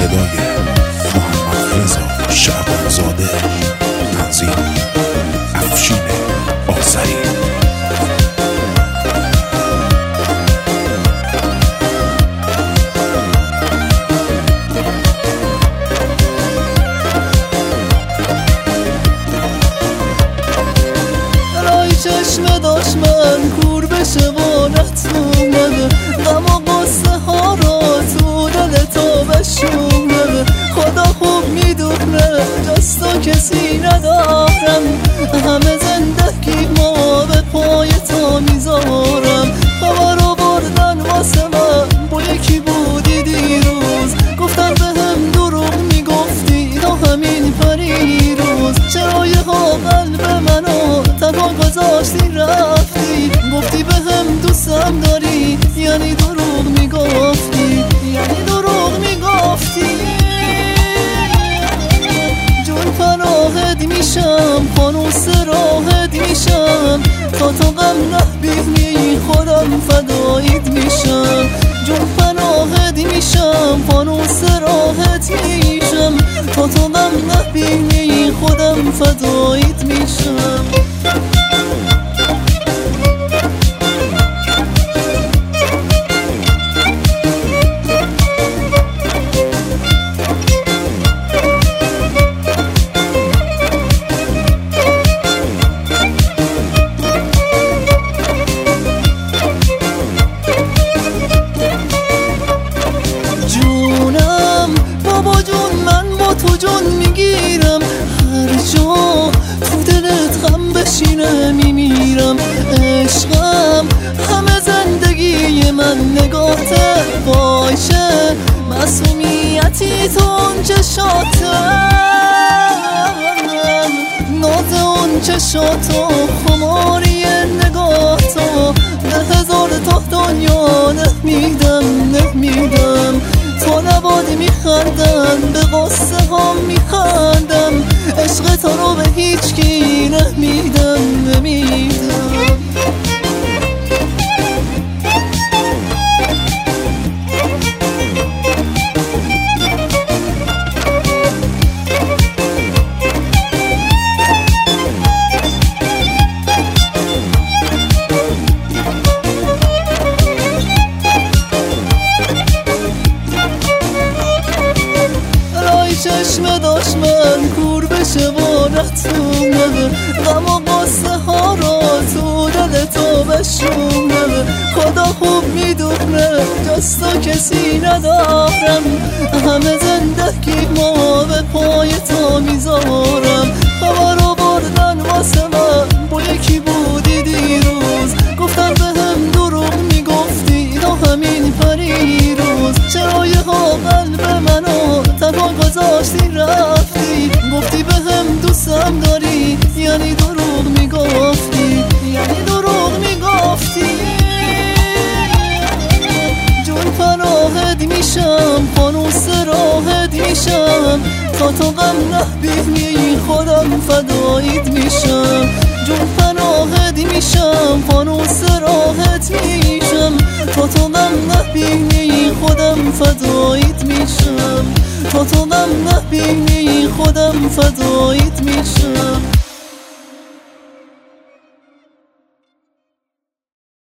صدای محمد رضا شعبانزاده، تنظیم افشین آذری. چشم داشت من کور بشه و نتونم غم و قصه ها رو تو دل تو بشونم. خدا خوب میدونه جستا کسی ندارم، همه زندگی ما به پای تو میذارم. خبر رو بردن واسه من با یکی بودی دیروز، گفتن به هم دروغ میگفتی تا همین پریروز. چرای ها قلب منو تنها گذاشتی رفتی، گفتی به هم دوستم داری یعنی دروغ میگفتی، یعنی دروغ میگفتی. جون پناهت میشم، فانوس راهت میشم، تا تو غم نبینی خودم فدایت میشم. جون پناهت میشم، فانوس راهت میشم، تا تو غم نبینی خودم فدایت میشم. تو جون میگیرم هر جا تو دلت غم بشینه میمیرم. عشقم همه زندگی من نگاهت باشه، معصومیتی تو اون چشاتم، ناز اون چشاتو، خماری نگاهتو، 10,000 تا دنیا نمیدم. تو نبادی میخندم، به قصه ها میخندم، عشق تو رو به هیچ کی نمیدم. چشم داشت من کور بشه و نتونم غم و قصه ها رو تو دل تو بشونم. خدا خوب میدونه جستا کسی ندارم، همه زندگی ما به پای تو میذارم. خبر رو بردن واسه من با یکی بودی دیروز، گفتن به هم دروغ میگفتی تا همین پریروز. چرای ها قلب منو تنها گذاشتی رفتی، گفتی به هم دوستم داری یعنی دروغ میگفتی، یعنی دروغ میگفتی. جون پناهت میشم، فانوس راهت میشم، تا تو غم نبینی خودم فدایت میشم. جون پناهت میشم، فانوس راهت میشم، تا تو غم نبینی خودم فدایت میشم، تا تو غم نبینی خودم فدایت میشم.